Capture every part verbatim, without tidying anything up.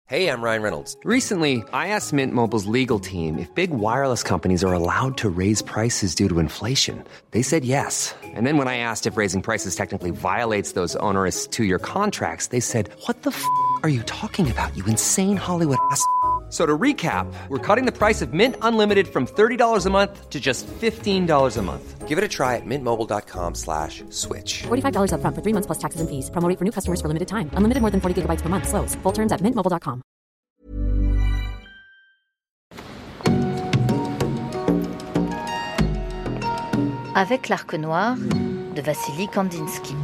Hey, I'm Ryan Reynolds. Recently, I asked Mint Mobile's legal team if big wireless companies are allowed to raise prices due to inflation. They said yes. And then when I asked if raising prices technically violates those onerous two-year contracts, they said, "What the f*** are you talking about, you insane Hollywood ass?" So to recap, we're cutting the price of Mint Unlimited from thirty dollars a month to just fifteen dollars a month. Give it a try at mintmobile.com slash switch. forty-five dollars up front for three months plus taxes and fees. Promo rate for new customers for limited time. Unlimited more than forty gigabytes per month. Slows full terms at mint mobile dot com. Avec l'Arc noir de Vassily Kandinsky.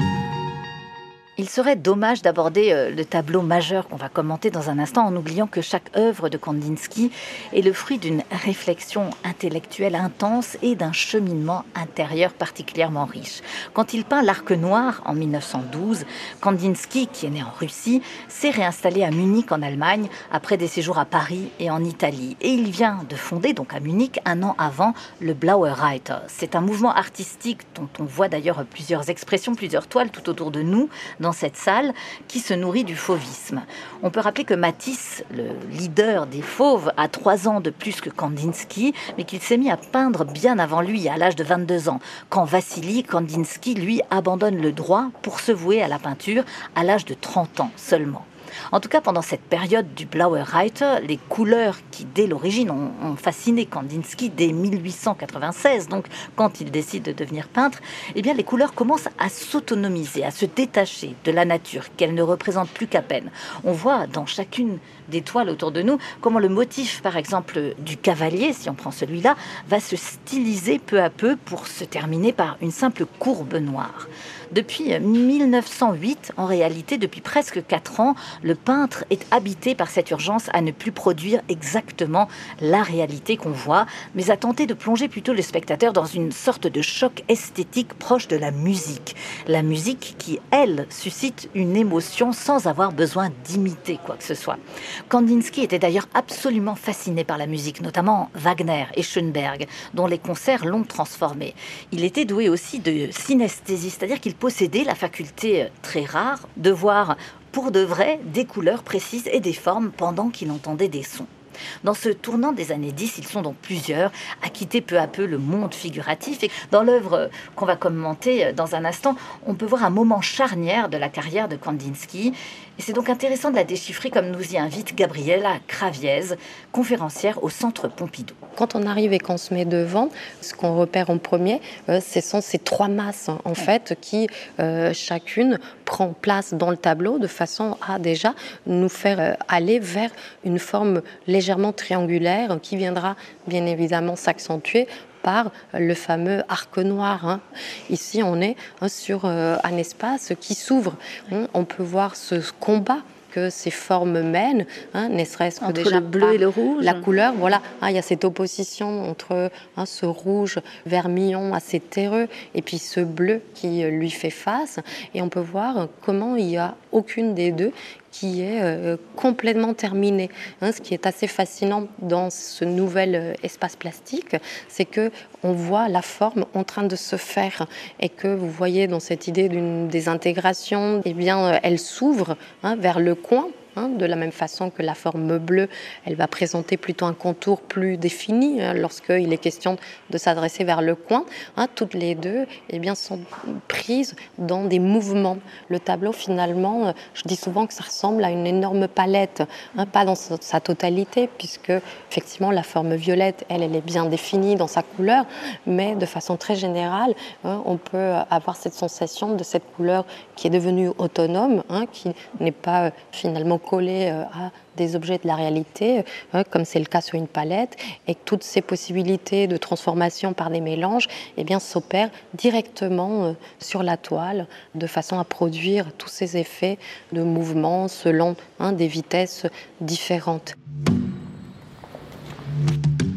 Il serait dommage d'aborder euh, le tableau majeur qu'on va commenter dans un instant en oubliant que chaque œuvre de Kandinsky est le fruit d'une réflexion intellectuelle intense et d'un cheminement intérieur particulièrement riche. Quand il peint l'Arc noir en mille neuf cent douze, Kandinsky, qui est né en Russie, s'est réinstallé à Munich en Allemagne après des séjours à Paris et en Italie. Et il vient de fonder, donc à Munich, un an avant, le Blaue Reiter. C'est un mouvement artistique dont on voit d'ailleurs plusieurs expressions, plusieurs toiles tout autour de nous, dans cette salle, qui se nourrit du fauvisme. On peut rappeler que Matisse, le leader des fauves, a trois ans de plus que Kandinsky, mais qu'il s'est mis à peindre bien avant lui, à l'âge de vingt-deux ans, quand Vassily Kandinsky, lui, abandonne le droit pour se vouer à la peinture à l'âge de trente ans seulement. En tout cas, pendant cette période du Blaue Reiter, les couleurs qui, dès l'origine, ont, ont fasciné Kandinsky dès mille huit cent quatre-vingt-seize, donc quand il décide de devenir peintre, eh bien, les couleurs commencent à s'autonomiser, à se détacher de la nature, qu'elles ne représentent plus qu'à peine. On voit dans chacune des toiles autour de nous comment le motif, par exemple, du cavalier, si on prend celui-là, va se styliser peu à peu pour se terminer par une simple courbe noire. Depuis mille neuf cent huit, en réalité, depuis presque quatre ans, le peintre est habité par cette urgence à ne plus produire exactement la réalité qu'on voit, mais à tenter de plonger plutôt le spectateur dans une sorte de choc esthétique proche de la musique. La musique qui, elle, suscite une émotion sans avoir besoin d'imiter quoi que ce soit. Kandinsky était d'ailleurs absolument fasciné par la musique, notamment Wagner et Schönberg, dont les concerts l'ont transformé. Il était doué aussi de synesthésie, c'est-à-dire qu'il possédait la faculté très rare de voir pour de vrai des couleurs précises et des formes pendant qu'il entendait des sons. Dans ce tournant des années dix, ils sont donc plusieurs à quitter peu à peu le monde figuratif. Et dans l'œuvre qu'on va commenter dans un instant, on peut voir un moment charnière de la carrière de Kandinsky. Et c'est donc intéressant de la déchiffrer comme nous y invite Gabriela Craviez, conférencière au Centre Pompidou. Quand on arrive et qu'on se met devant, ce qu'on repère en premier, euh, ce sont ces trois masses en fait qui euh, chacune prend place dans le tableau de façon à déjà nous faire euh, aller vers une forme légèrement triangulaire qui viendra bien évidemment s'accentuer par le fameux arc noir. Hein. Ici, on est hein, sur euh, un espace qui s'ouvre. Hein. On peut voir ce combat que ces formes mènent, hein, ne serait-ce que entre déjà le bleu et le rouge. La couleur, voilà, hein, il y a cette opposition entre hein, ce rouge vermillon assez terreux et puis ce bleu qui euh, lui fait face. Et on peut voir comment il n'y a aucune des deux qui est euh, complètement terminée. Hein, ce qui est assez fascinant dans ce nouvel euh, espace plastique, c'est que on voit la forme en train de se faire et que vous voyez dans cette idée d'une désintégration, eh bien, euh, elle s'ouvre hein, vers le coin. Hein, de la même façon que la forme bleue, elle va présenter plutôt un contour plus défini hein, lorsqu'il est question de s'adresser vers le coin. Hein, toutes les deux eh bien, sont prises dans des mouvements. Le tableau, finalement, je dis souvent que ça ressemble à une énorme palette, hein, pas dans sa totalité, puisque effectivement la forme violette, elle, elle est bien définie dans sa couleur, mais de façon très générale, hein, on peut avoir cette sensation de cette couleur qui est devenue autonome, hein, qui n'est pas euh, finalement collée euh, à des objets de la réalité, euh, comme c'est le cas sur une palette, et que toutes ces possibilités de transformation par des mélanges eh bien, s'opèrent directement euh, sur la toile, de façon à produire tous ces effets de mouvement selon hein, des vitesses différentes.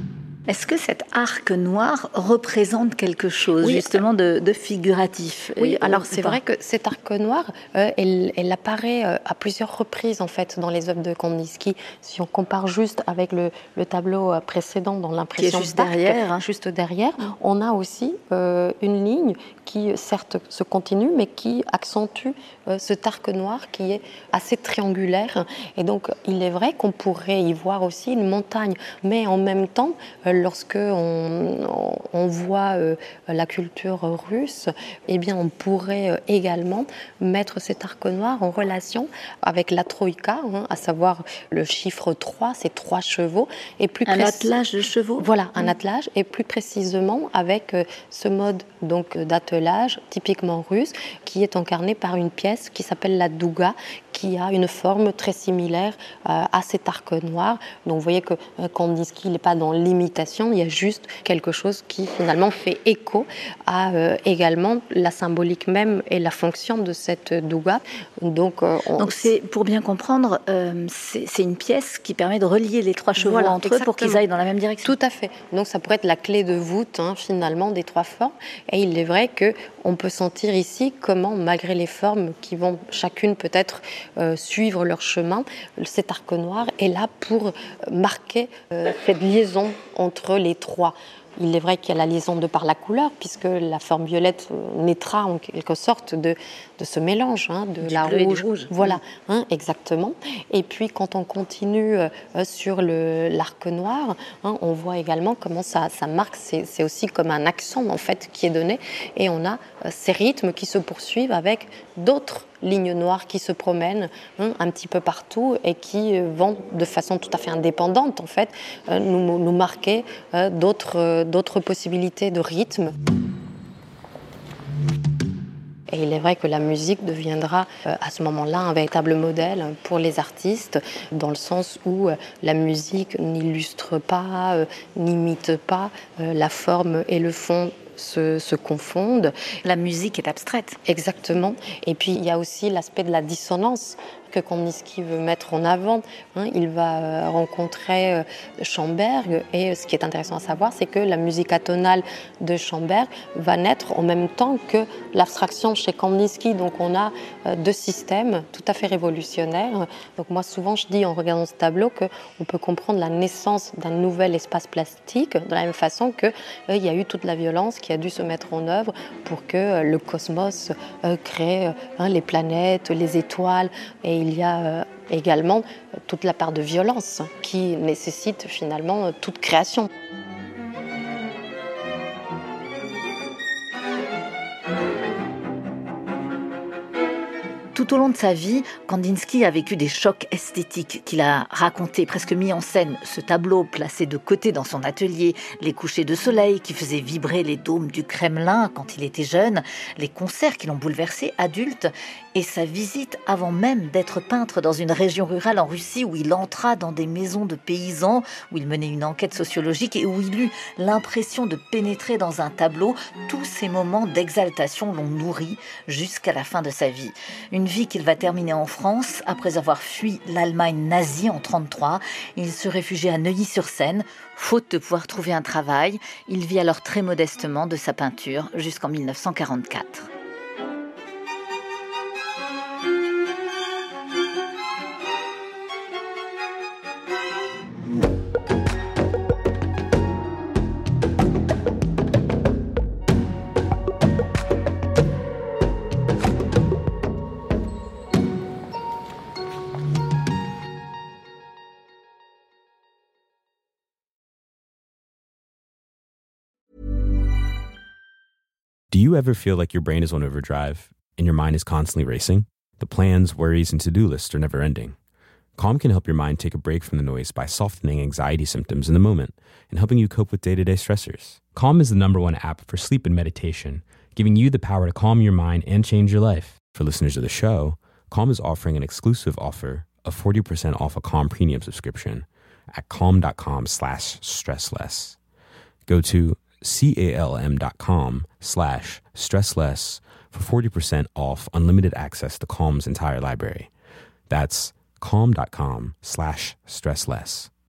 Est-ce que cet arc noir représente quelque chose, oui, justement, de, de figuratif? Oui, et, alors ou c'est pas vrai que cet arc noir, euh, elle, elle apparaît euh, à plusieurs reprises en fait dans les œuvres de Kandinsky. Si on compare juste avec le, le tableau précédent dans l'impression qui est juste Parc, derrière, hein. juste derrière, mmh. on a aussi euh, une ligne qui certes se continue, mais qui accentue euh, cet arc noir qui est assez triangulaire. Et donc il est vrai qu'on pourrait y voir aussi une montagne, mais en même temps, euh, lorsque on, on, on voit euh, la culture russe, eh bien on pourrait euh, également mettre cet arc noir en relation avec la troïka, hein, à savoir le chiffre trois, ces trois chevaux, et plus un précis... attelage de chevaux. Voilà, un mmh. attelage, et plus précisément avec euh, ce mode donc d'attelage typiquement russe, qui est incarné par une pièce qui s'appelle la douga, qui a une forme très similaire euh, à cet arc noir. Donc vous voyez que euh, Kandinsky n'est pas dans l'imitation, il y a juste quelque chose qui finalement fait écho à euh, également la symbolique même et la fonction de cette douga. Donc, euh, on... Donc c'est, pour bien comprendre, euh, c'est, c'est une pièce qui permet de relier les trois chevaux voilà, entre exactement. eux pour qu'ils aillent dans la même direction. Tout à fait. Donc ça pourrait être la clé de voûte hein, finalement des trois formes. Et il est vrai qu'on peut sentir ici comment, malgré les formes qui vont chacune peut-être Euh, suivre leur chemin, cet arc noir est là pour marquer euh, cette liaison entre les trois. Il est vrai qu'il y a la liaison de par la couleur, puisque la forme violette naîtra en quelque sorte de, de ce mélange, hein, de du la bleu rouge. Et du rouge. Voilà, hein, exactement. Et puis quand on continue euh, sur le, l'arc noir, hein, on voit également comment ça, ça marque, c'est, c'est aussi comme un accent en fait qui est donné, et on a euh, ces rythmes qui se poursuivent avec d'autres lignes noires qui se promènent hein, un petit peu partout et qui euh, vont de façon tout à fait indépendante en fait euh, nous, nous marquer euh, d'autres, euh, d'autres possibilités de rythme. Et il est vrai que la musique deviendra euh, à ce moment-là un véritable modèle pour les artistes, dans le sens où euh, la musique n'illustre pas, euh, n'imite pas, euh, la forme et le fond Se, se confondent. La musique est abstraite. Exactement. Et puis il y a aussi l'aspect de la dissonance que Kandinsky veut mettre en avant. Hein, il va rencontrer euh, Schönberg, et ce qui est intéressant à savoir, c'est que la musique atonale de Schönberg va naître en même temps que l'abstraction chez Kandinsky. Donc on a euh, deux systèmes tout à fait révolutionnaires. Donc moi souvent je dis en regardant ce tableau qu'on peut comprendre la naissance d'un nouvel espace plastique de la même façon qu'il euh, y a eu toute la violence qui a dû se mettre en œuvre pour que euh, le cosmos euh, crée euh, hein, les planètes, les étoiles, et il y a euh, également euh, toute la part de violence hein, qui nécessite finalement euh, toute création. Tout au long de sa vie, Kandinsky a vécu des chocs esthétiques qu'il a racontés, presque mis en scène. Ce tableau placé de côté dans son atelier, les couchers de soleil qui faisaient vibrer les dômes du Kremlin quand il était jeune, les concerts qui l'ont bouleversé adulte, et sa visite avant même d'être peintre dans une région rurale en Russie où il entra dans des maisons de paysans, où il menait une enquête sociologique et où il eut l'impression de pénétrer dans un tableau. Tous ces moments d'exaltation l'ont nourri jusqu'à la fin de sa vie. Une vie qu'il va terminer en France après avoir fui l'Allemagne nazie en trente-trois. Il se réfugie à Neuilly-sur-Seine. Faute de pouvoir trouver un travail, il vit alors très modestement de sa peinture jusqu'en dix-neuf cent quarante-quatre. Do you ever feel like your brain is on overdrive and your mind is constantly racing? The plans, worries, and to-do lists are never ending. Calm can help your mind take a break from the noise by softening anxiety symptoms in the moment and helping you cope with day-to-day stressors. Calm is the number one app for sleep and meditation, giving you the power to calm your mind and change your life. For listeners of the show, Calm is offering an exclusive offer of forty percent off a Calm premium subscription at calm.com slash stressless. Go to calm.com slash stressless for forty percent off unlimited access to Calm's entire library. That's calm.com slash stressless.